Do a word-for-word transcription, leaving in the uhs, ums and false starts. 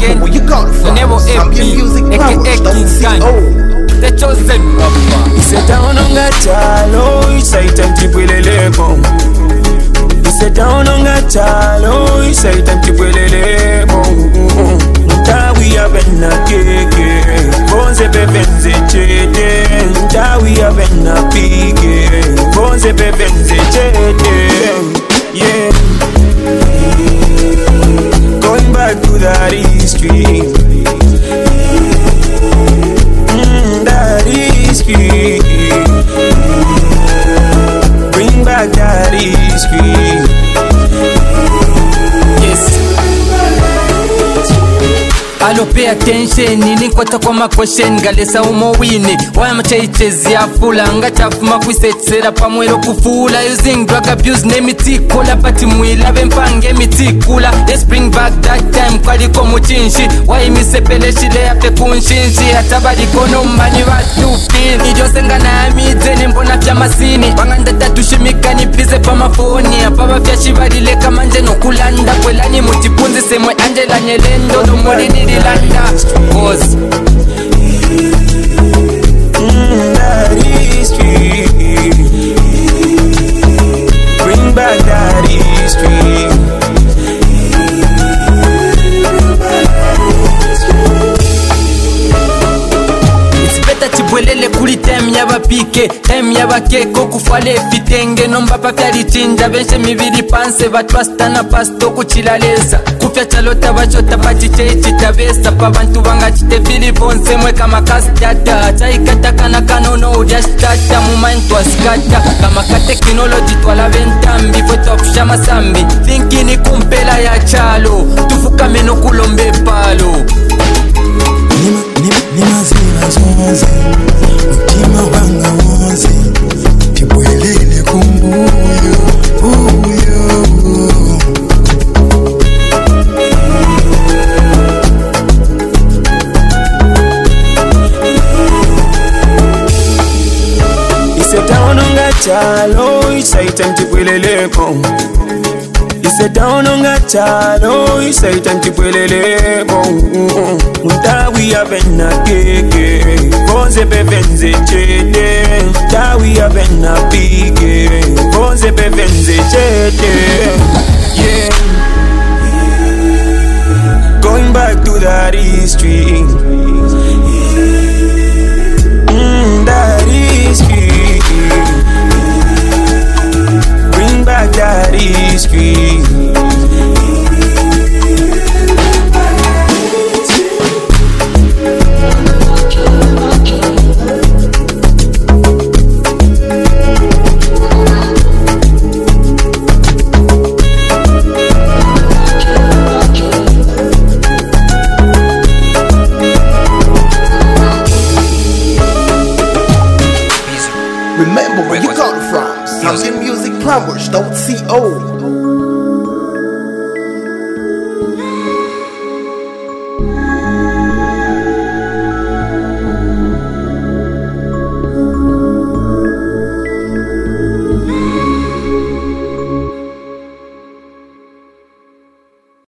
again. Where you got from? Never Zambian music powers, don't see old. The chosen rapper. Isetown onga chalo, isaita mtipweleleko. Isetown onga chalo, isaita mtipweleleko. Ntawi ya bena keke, bonze bebenze chete. Ntawi ya bena pike, bonze bebenze chete. Yeah. Going back to that history. Mm, that history. Bring back that history. Yes. Alo pay attention, nilinkota kwa makoshen galesa umowini. Waya machaichezi ya fula, nga chafuma kwisetsera pamwelo kufula. Using drug abuse nemitikula, pati mwila bempange mitikula. Let's bring back that time kwaliko muchinshi. Waya misepele shile ya fekunshinshi. Hatabadi kono mbani watu pin. Nijosenga na amidze nimbona fya masini. Wanganda tatushimika nipize pa mafoni. Apaba fya shivarile kamanje no kulanda. Kwelani mutipunzi semwe Angela Nyelendo domori nili landa cause Mm, that history. Bring back that history. it's better tibwelele kuli time yaba pike time yaba keko kufwale fitenge nomba papya lichinja benche mibiri panse batwasta na pasto kuchilaleza kufya chalota bachota pachiche chitabesa pa bantu banga chitefili bonse mwe kama kastata chaikata kana kanono udyashtata mumantu askata kama ka teknoloji twala bentambi fotofusha masambi thinkini kumpela ya chalo tufuka meno kulombe palo. Nima, nima, nima zina zonze Utima wanga wonze Tibwelele kumbuyo Uyo Isetown onga chalo, isaita mtipweleleko. Isetown onga chalo, isaita mtipweleleko. Ntawi ya bena keke, bonze bebenze chete. Ntawi ya bena pike, bonze bebenze chete. Yeah. Going back to that history. Mm, that history. Bring back that history. Remember where you got from. Zambian music powers, don't see old.